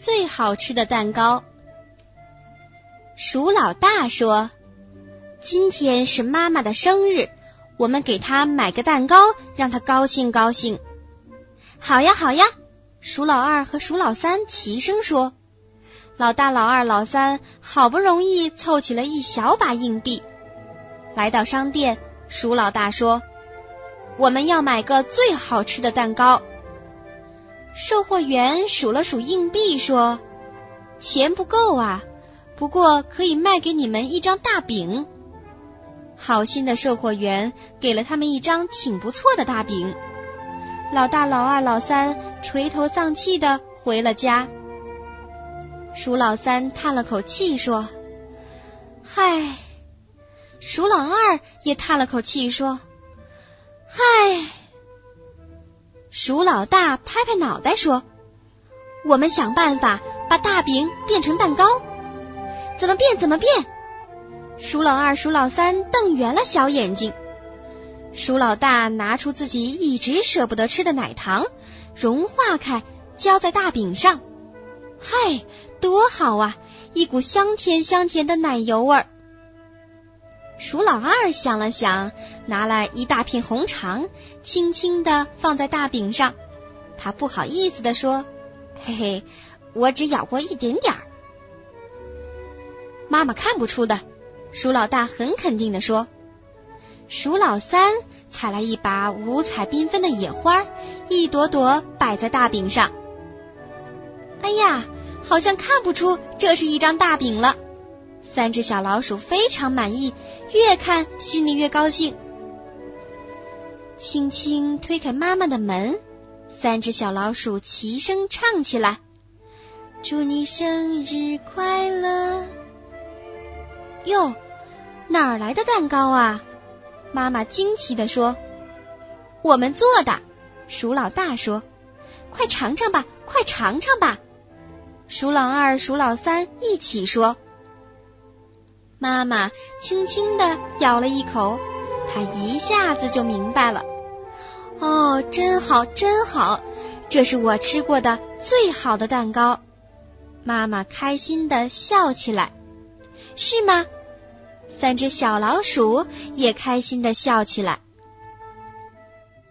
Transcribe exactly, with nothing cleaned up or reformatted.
最好吃的蛋糕。鼠老大说，今天是妈妈的生日，我们给她买个蛋糕，让她高兴高兴。好呀好呀，鼠老二和鼠老三齐声说。老大老二老三好不容易凑齐了一小把硬币，来到商店，鼠老大说，我们要买个最好吃的蛋糕。售货员数了数硬币说，钱不够啊，不过可以卖给你们一张大饼。好心的售货员给了他们一张挺不错的大饼。老大老二老三垂头丧气地回了家。鼠老三叹了口气说，嗨。鼠老二也叹了口气说，嗨。鼠老大拍拍脑袋说，我们想办法把大饼变成蛋糕。怎么变怎么变？鼠老二鼠老三瞪圆了小眼睛。鼠老大拿出自己一直舍不得吃的奶糖，融化开浇在大饼上。嗨，多好啊，一股香甜香甜的奶油味儿。鼠老二想了想，拿来一大片红肠，轻轻地放在大饼上。他不好意思地说，嘿嘿，我只咬过一点点儿。妈妈看不出的，鼠老大很肯定地说。鼠老三采来一把五彩缤纷的野花，一朵朵摆在大饼上。哎呀，好像看不出这是一张大饼了。三只小老鼠非常满意，越看心里越高兴。轻轻推开妈妈的门，三只小老鼠齐声唱起来，祝你生日快乐。哟，哪儿来的蛋糕啊？妈妈惊奇地说。我们做的，鼠老大说。快尝尝吧，快尝尝吧。鼠老二鼠老三一起说。妈妈轻轻地咬了一口，她一下子就明白了。哦，真好真好，这是我吃过的最好的蛋糕。妈妈开心地笑起来。是吗？三只小老鼠也开心地笑起来。